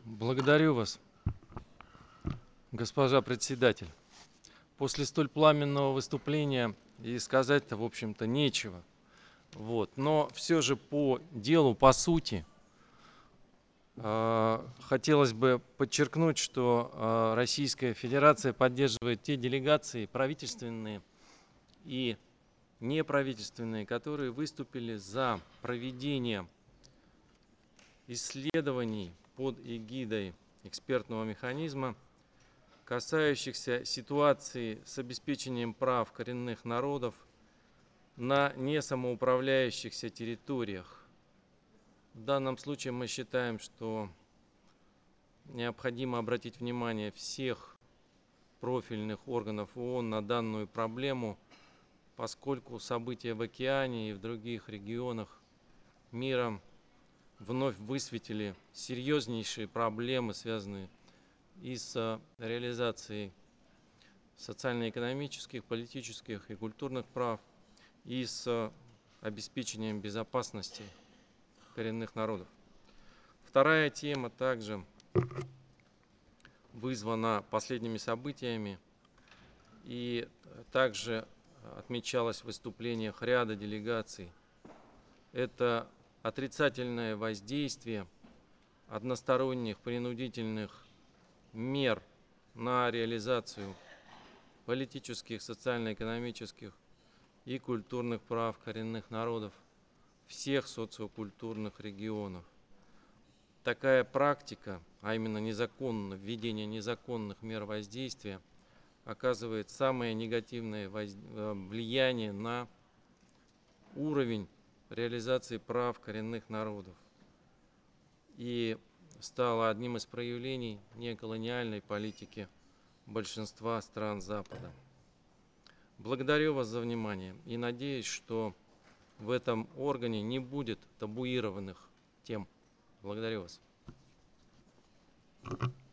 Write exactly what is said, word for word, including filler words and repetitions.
Благодарю вас, госпожа председатель. После столь пламенного выступления и сказать-то, в общем-то, нечего. Вот. Но все же по делу, по сути, э, хотелось бы подчеркнуть, что э, Российская Федерация поддерживает те делегации правительственные и неправительственные, которые выступили за проведение исследований под эгидой экспертного механизма, касающихся ситуации с обеспечением прав коренных народов на несамоуправляющихся территориях. В данном случае мы считаем, что необходимо обратить внимание всех профильных органов ООН на данную проблему, поскольку события в океане и в других регионах мира вновь высветили серьезнейшие проблемы, связанные и с реализацией социально-экономических, политических и культурных прав, и с обеспечением безопасности коренных народов. Вторая тема также вызвана последними событиями и также отмечалась в выступлениях ряда делегаций. Это отрицательное воздействие односторонних принудительных мер на реализацию политических, социально-экономических и культурных прав коренных народов всех социокультурных регионов. Такая практика, а именно незаконное введение незаконных мер воздействия, оказывает самое негативное влияние на уровень реализации прав коренных народов и стала одним из проявлений неколониальной политики большинства стран Запада. Благодарю вас за внимание и надеюсь, что в этом органе не будет табуированных тем. Благодарю вас.